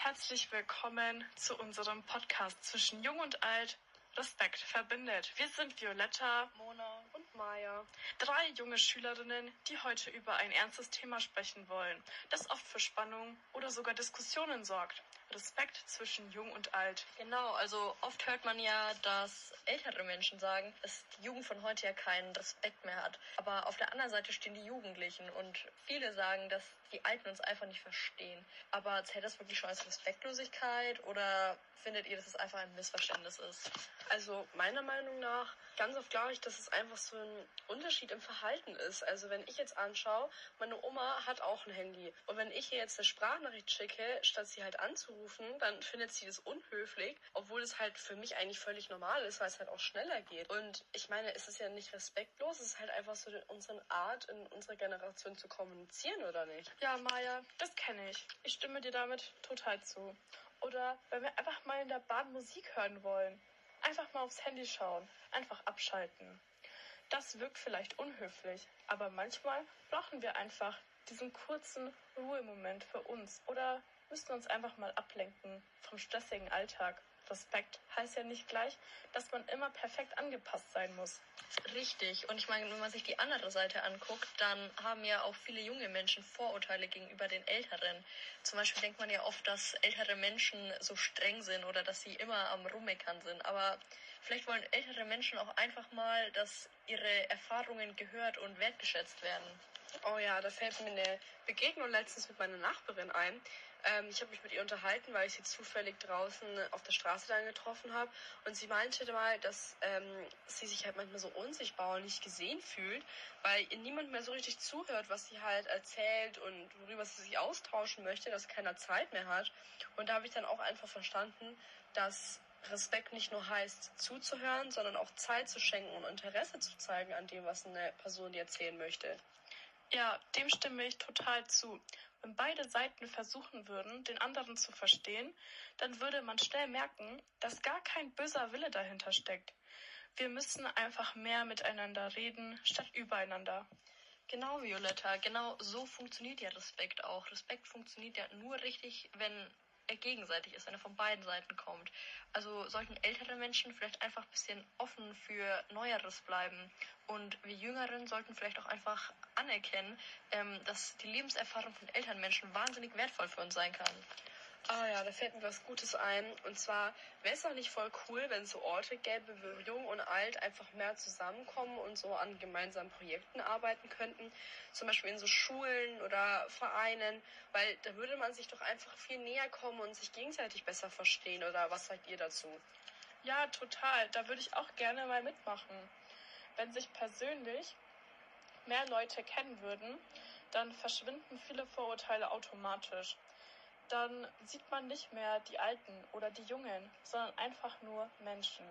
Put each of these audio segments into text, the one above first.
Herzlich willkommen zu unserem Podcast zwischen Jung und Alt. Respekt verbindet. Wir sind Violetta, Mona und Maya. 3 junge Schülerinnen, die heute über ein ernstes Thema sprechen wollen, das oft für Spannung oder sogar Diskussionen sorgt. Respekt zwischen Jung und Alt. Genau, also oft hört man ja, dass ältere Menschen sagen, dass die Jugend von heute ja keinen Respekt mehr hat. Aber auf der anderen Seite stehen die Jugendlichen und viele sagen, dass die Alten uns einfach nicht verstehen. Aber zählt das wirklich schon als Respektlosigkeit oder findet ihr, dass es einfach ein Missverständnis ist? Also meiner Meinung nach, ganz oft glaube ich, dass es einfach so ein Unterschied im Verhalten ist. Also wenn ich jetzt anschaue, meine Oma hat auch ein Handy. Und wenn ich ihr jetzt eine Sprachnachricht schicke, statt sie halt anzurufen, dann findet sie das unhöflich, obwohl es halt für mich eigentlich völlig normal ist, weil es halt auch schneller geht. Und ich meine, es ist ja nicht respektlos, es ist halt einfach so unsere Art, in unserer Generation zu kommunizieren, oder nicht? Ja, Maya, das kenne ich. Ich stimme dir damit total zu. Oder wenn wir einfach mal in der Bahn Musik hören wollen. Einfach mal aufs Handy schauen, einfach abschalten. Das wirkt vielleicht unhöflich, aber manchmal brauchen wir einfach diesen kurzen Ruhemoment für uns oder müssen uns einfach mal ablenken vom stressigen Alltag. Respekt heißt ja nicht gleich, dass man immer perfekt angepasst sein muss. Richtig. Und ich meine, wenn man sich die andere Seite anguckt, dann haben ja auch viele junge Menschen Vorurteile gegenüber den Älteren. Zum Beispiel denkt man ja oft, dass ältere Menschen so streng sind oder dass sie immer am Rummeckern sind. Aber vielleicht wollen ältere Menschen auch einfach mal, dass ihre Erfahrungen gehört und wertgeschätzt werden. Oh ja, da fällt mir eine Begegnung letztens mit meiner Nachbarin ein. Ich habe mich mit ihr unterhalten, weil ich sie zufällig draußen auf der Straße dann getroffen habe. Und sie meinte mal, dass sie sich halt manchmal so unsichtbar und nicht gesehen fühlt, weil ihr niemand mehr so richtig zuhört, was sie halt erzählt und worüber sie sich austauschen möchte, dass keiner Zeit mehr hat. Und da habe ich dann auch einfach verstanden, dass Respekt nicht nur heißt, zuzuhören, sondern auch Zeit zu schenken und Interesse zu zeigen an dem, was eine Person dir erzählen möchte. Ja, dem stimme ich total zu. Wenn beide Seiten versuchen würden, den anderen zu verstehen, dann würde man schnell merken, dass gar kein böser Wille dahinter steckt. Wir müssen einfach mehr miteinander reden, statt übereinander. Genau, Violetta, genau so funktioniert ja Respekt auch. Respekt funktioniert ja nur richtig, wenn er gegenseitig ist, wenn er von beiden Seiten kommt. Also sollten ältere Menschen vielleicht einfach ein bisschen offen für Neueres bleiben. Und wir Jüngeren sollten vielleicht auch einfach anerkennen, dass die Lebenserfahrung von älteren Menschen wahnsinnig wertvoll für uns sein kann. Ah ja, da fällt mir was Gutes ein. Und zwar wäre es doch nicht voll cool, wenn es so Orte gäbe, wo Jung und Alt einfach mehr zusammenkommen und so an gemeinsamen Projekten arbeiten könnten. Zum Beispiel in so Schulen oder Vereinen, weil da würde man sich doch einfach viel näher kommen und sich gegenseitig besser verstehen. Oder was sagt ihr dazu? Ja, total. Da würde ich auch gerne mal mitmachen. Wenn sich persönlich mehr Leute kennen würden, dann verschwinden viele Vorurteile automatisch. Dann sieht man nicht mehr die Alten oder die Jungen, sondern einfach nur Menschen.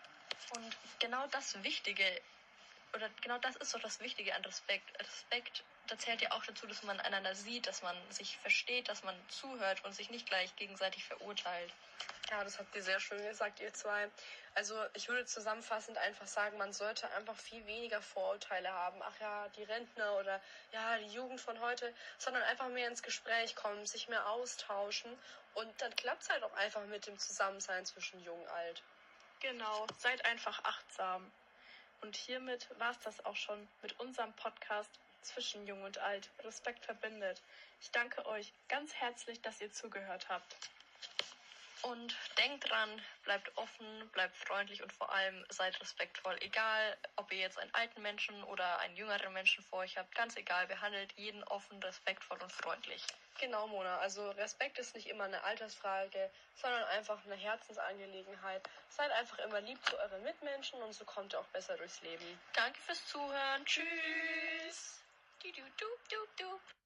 Und genau das Wichtige, oder genau das ist doch das Wichtige an Respekt. Respekt, da zählt ja auch dazu, dass man einander sieht, dass man sich versteht, dass man zuhört und sich nicht gleich gegenseitig verurteilt. Ja, das habt ihr sehr schön gesagt, ihr zwei. Also ich würde zusammenfassend einfach sagen, man sollte einfach viel weniger Vorurteile haben. Ach ja, die Rentner oder ja, die Jugend von heute, sondern einfach mehr ins Gespräch kommen, sich mehr austauschen und dann klappt's halt auch einfach mit dem Zusammensein zwischen Jung und Alt. Genau, seid einfach achtsam. Und hiermit war es das auch schon mit unserem Podcast zwischen Jung und Alt. Respekt verbindet. Ich danke euch ganz herzlich, dass ihr zugehört habt. Und denkt dran, bleibt offen, bleibt freundlich und vor allem seid respektvoll. Egal, ob ihr jetzt einen alten Menschen oder einen jüngeren Menschen vor euch habt, ganz egal, behandelt jeden offen, respektvoll und freundlich. Genau, Mona. Also Respekt ist nicht immer eine Altersfrage, sondern einfach eine Herzensangelegenheit. Seid einfach immer lieb zu euren Mitmenschen und so kommt ihr auch besser durchs Leben. Danke fürs Zuhören. Tschüss. Du, du, du, du, du.